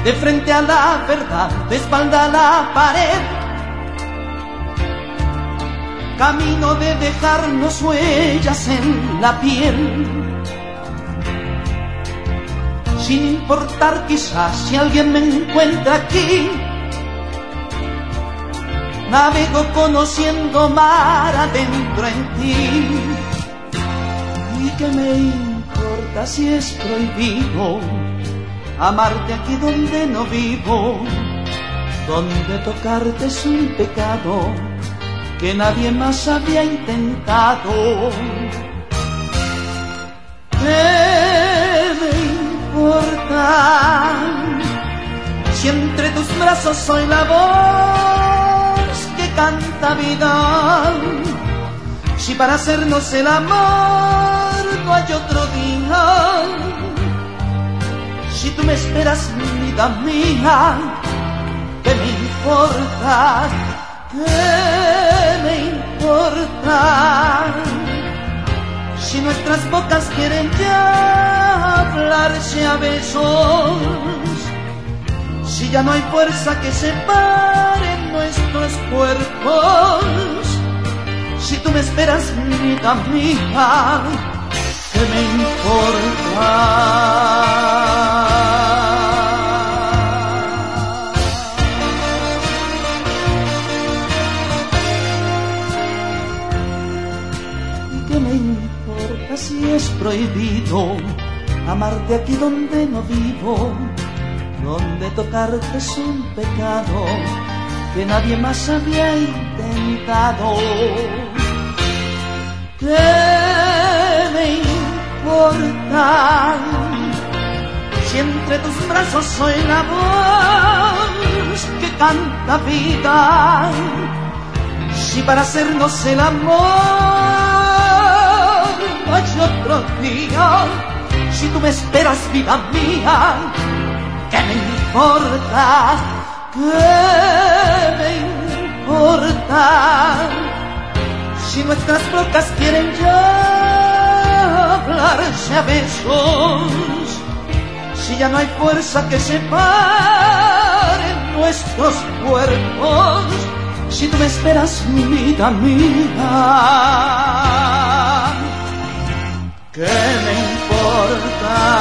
de frente a la verdad, de espalda a la pared. Camino de dejarnos huellas en la piel, sin importar quizás si alguien me encuentra aquí. Navego conociendo mar adentro en ti. ¿Y qué me importa si es prohibido amarte aquí donde no vivo? Donde tocarte es un pecado que nadie más había intentado. ¿Qué me importa si entre tus brazos soy la voz que canta vida? Si para hacernos el amor no hay otro día, si tú me esperas, vida mía, ¿qué me importa? ¿Qué me importa si nuestras bocas quieren ya hablarse a besos? Si ya no hay fuerza que separe nuestros cuerpos, si tú me esperas, vida mía, ¿qué me importa? ¿Qué me importa si es prohibido amarte aquí donde no vivo? Donde tocarte es un pecado que nadie más había intentado. ¿Qué me importa si entre tus brazos soy la voz que canta vida? Si para hacernos el amor no hay otro día, si tú me esperas, vida mía, ¿qué me importa? ¿Qué me importa si nuestras bocas quieren ya hablarse a besos? Si ya no hay fuerza que separe nuestros cuerpos, si tú me esperas, vida mía, ¿qué me importa?